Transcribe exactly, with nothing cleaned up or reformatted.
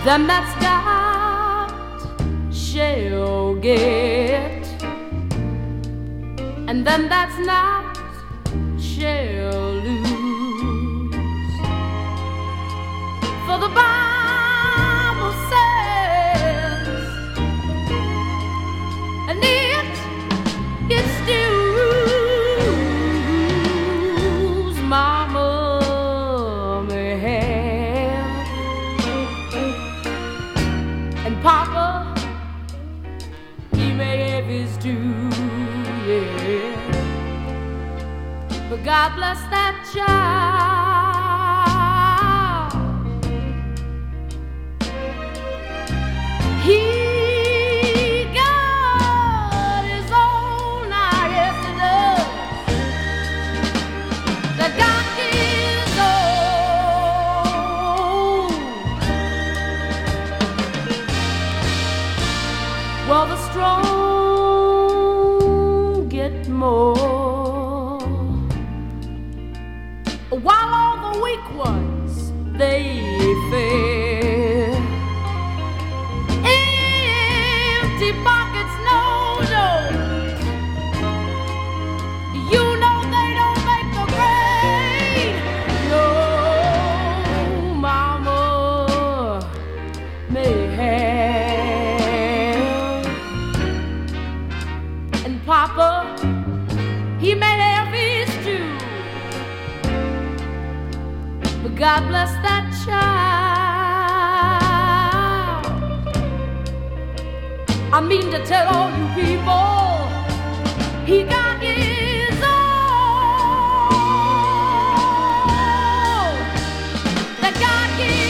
them that's got shall get, and them that's not shall lose. For the Bible says, and it, it still rules. Mama may have, and Papa, he may have his due, yeah. But God bless that child. He got his own, I guess he does. That got his own. Well, the strong get more, while all the weak ones, they fail. Empty pockets, no joke. You know they don't make the grade. No, Mama may have, and Papa, he may have his due. But God bless that child. I mean to tell all you people, he got his own. That God gives.